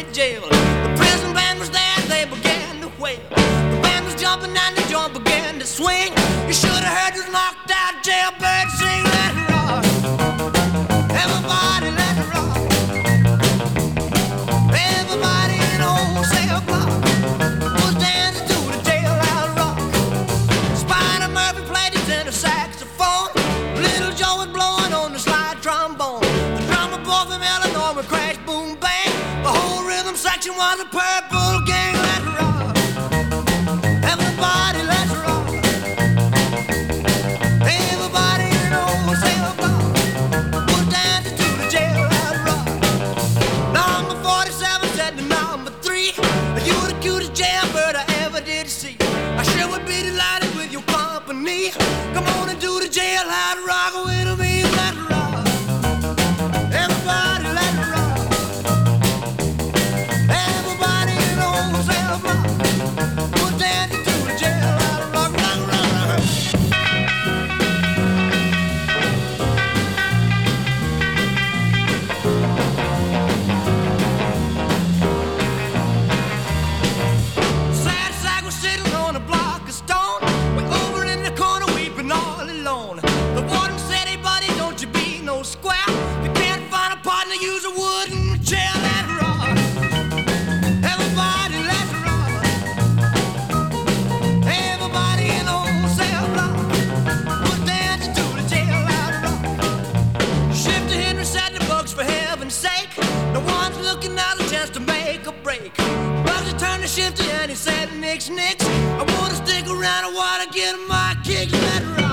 County Jail. The prison band was there, they began to wail. The band was jumping and the joint began to swing. You should have heard those knocked out jailbirds sing. Let it rock, everybody let it rock. Everybody in the whole cell block was dancing to the jailhouse rock. Spider Murphy played his tenor saxophone. Little Joe was blowing on the slide trombone. The drummer boy from Illinois would crash, boom, bang. The whole rhythm section was a Purple Gang. Let's rock, everybody, let's rock. Everybody in the whole cell block was dancing to the jailhouse rock. Number 47 said to number 3, you were the cutest jailbird I ever did see. I sure would be delighted with your company. Come on and do the jailhouse rock with me. Let's rock, everybody, let's rock. Everybody in the whole cell block was dancing to the jailhouse rock, rock, rock, rock. Sad sack was sitting on a block of stone. Way over in the corner weeping all alone. The warden said, hey buddy, don't you be no square. If you can't find a partner, use a wooden chair. Let's rock, everybody, let's rock. Everybody in the whole cell block was dancing to the jailhouse rock. Shifty Henry said the books, for heaven's sake. No one's looking out a chance to make a break. Bugsy turned to Shifty and he said, Nix, Nix, I wanna stick around, I wanna get my kicks. Let's rock.